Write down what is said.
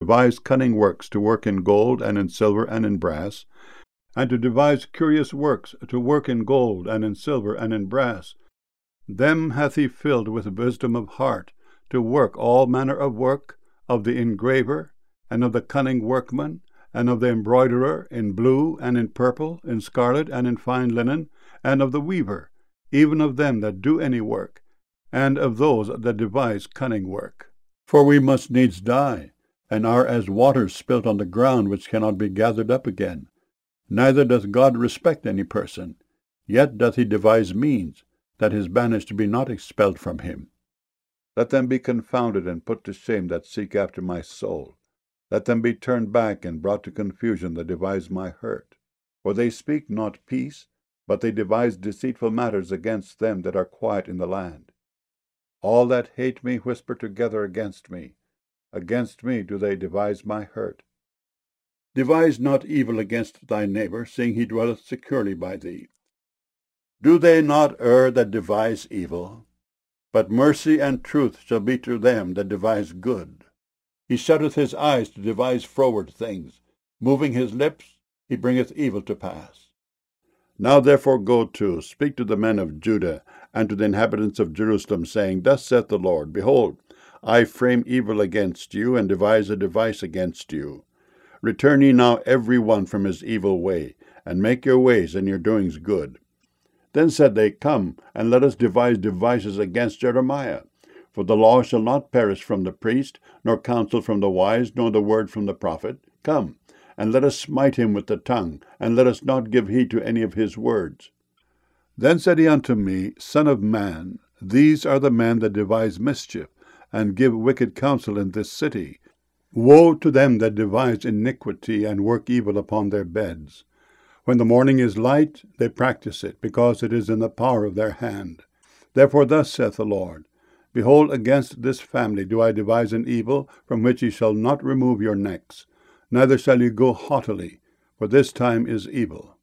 devise cunning works, to work in gold, and in silver, and in brass, and to devise curious works, to work in gold, and in silver, and in brass. Them hath he filled with wisdom of heart, to work all manner of work, of the engraver, and of the cunning workman, and of the embroiderer, in blue, and in purple, in scarlet, and in fine linen, and of the weaver, even of them that do any work, and of those that devise cunning work. For we must needs die, and are as waters spilt on the ground, which cannot be gathered up again. Neither doth God respect any person, yet doth he devise means, that his banished be not expelled from him. Let them be confounded and put to shame that seek after my soul. Let them be turned back and brought to confusion that devise my hurt. For they speak not peace, but they devise deceitful matters against them that are quiet in the land. All that hate me whisper together against me. Against me do they devise my hurt. Devise not evil against thy neighbor, seeing he dwelleth securely by thee. Do they not err that devise evil? But mercy and truth shall be to them that devise good. He shutteth his eyes to devise froward things. Moving his lips, he bringeth evil to pass. Now therefore go to, speak to the men of Judah, and to the inhabitants of Jerusalem, saying, Thus saith the Lord, Behold, I frame evil against you, and devise a device against you. Return ye now every one from his evil way, and make your ways and your doings good. Then said they, Come, and let us devise devices against Jeremiah. For the law shall not perish from the priest, nor counsel from the wise, nor the word from the prophet. Come, and let us smite him with the tongue, and let us not give heed to any of his words. Then said he unto me, Son of man, these are the men that devise mischief, and give wicked counsel in this city. Woe to them that devise iniquity, and work evil upon their beds. When the morning is light, they practice it, because it is in the power of their hand. Therefore thus saith the Lord, Behold, against this family do I devise an evil, from which ye shall not remove your necks, neither shall ye go haughtily, for this time is evil.